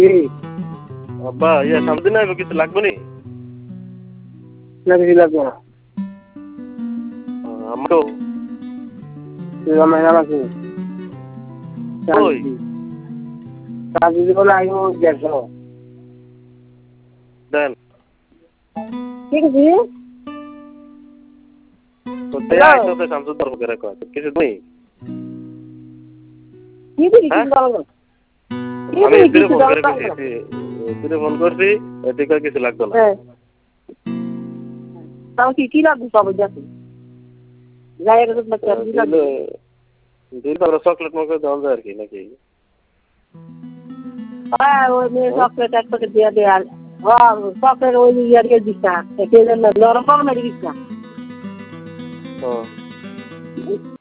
আব্বা ইয়া সামনে না কিছু লাগবে নি না কিছু লাগবে না আমারও মেলা আছে ওই কাজী বলে আইও দেখো দেন ঠিক আছে তো তে আইতো তো শামসুদ দরব করে কয় কিছু নেই কি দিলি কি বলো আমি ফিরে ফোন করে কইছি ফিরে ফোন করছি এদিকে কিছু লাগবে না তাও কি লাগবে সব যাচ্ছে যাই এর তো বাচ্চা কি লাগবে দিন তো চকলেট মগে দাও যায় আর কি নাকি হ্যাঁ ওই মেয়ে চকলেট এক প্যাকেট দিয়ে দে আর চকলেট ওই ইয়ার দিচ্ছা একে নরম মেরে দিচ্ছা ও